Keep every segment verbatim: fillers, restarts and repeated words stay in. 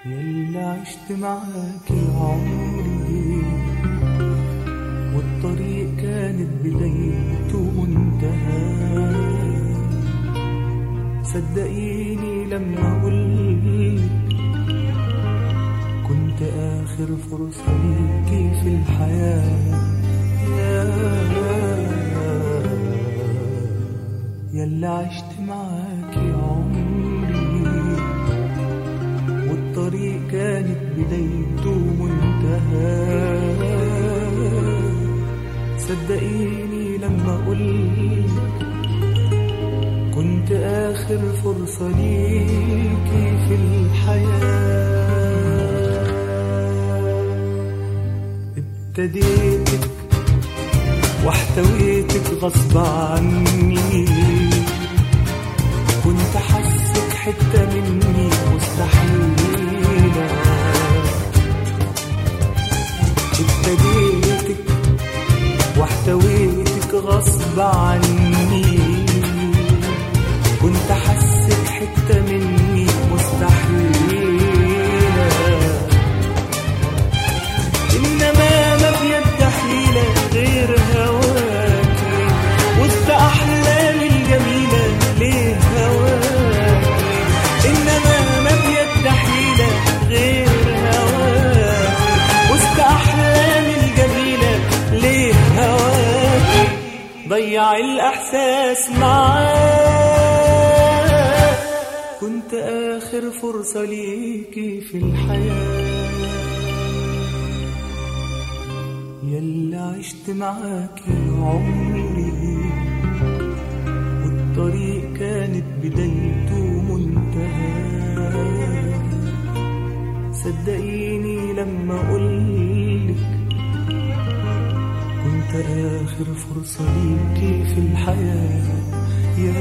ياللي عشت معاك عمري والطريق كانت بدايته ومنتهى. صدقيني لما أقولك كنت آخر فرصة ليكي في الحياة. ياللي عشت معاك عمري والطريق كانت بدايته ومنتهى. صدقيني لما أقولك كنت آخر فرصة ليكي في الحياة. ابتديتك واحتويتك غصب عني، كنت حسك حتة مني مستحيلة. ابتديتك واحتويتك غصب عني، كنت حسك حتة مني مستحيلة. إنما ما بيد حيلة غير هواكي وسط أحلامي الجميلة ليه هواكي. إنما ما بيد حيلة غير هواكي وسط أحلامي الجميلة ليه هواكي. ضيع الإحساس معاك، كنت آخر فرصة ليكي في الحياة. ياللي عشت معاكي عمري والطريق كانت بدايته ومنتهى. صدقيني لما أقولك كنت آخر فرصة ليكي في الحياة. يا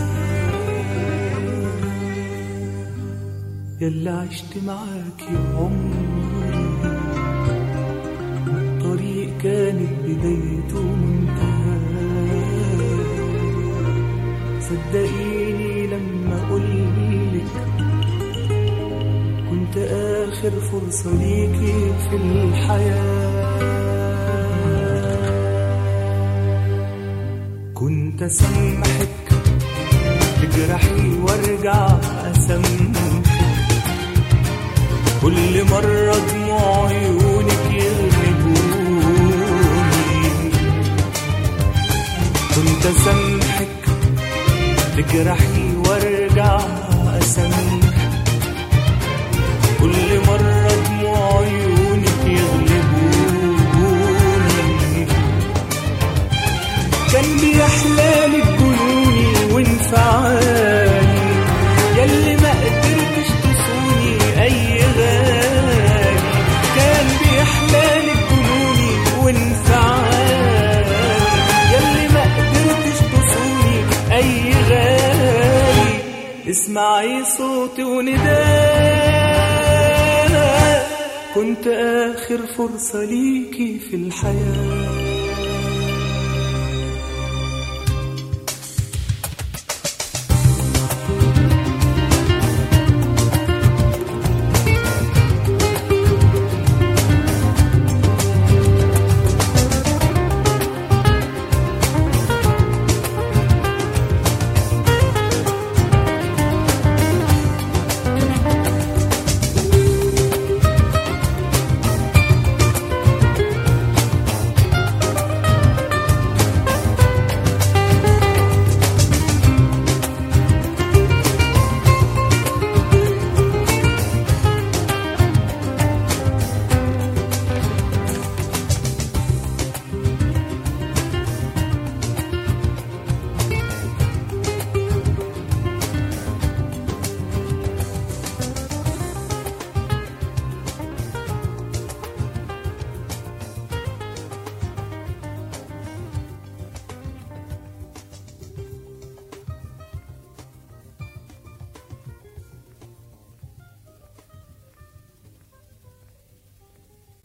ياللي عشت معاكي عمري الطريق كانت بدايته ومنتهى. صدقيني لما أقولك كنت آخر فرصة ليكي في الحياة. كنت أسامحك تجرحي وارجع أسامحك، كل مرة دموع عيونك يغلبوني. كنت أسامحك تجرحي وارجع أسامحك، كل مرة دموع عيونك يغلبوني. كان بيحلالك جنوني وانفعالي، ياللي ما قدرتش تصوني أي غالي. كان بيحلالك جنوني وانفعالي، ياللي ما قدرتش تصوني أي غالي. اسمعي صوتي ونداء، كنت آخر فرصة ليكي في الحياة.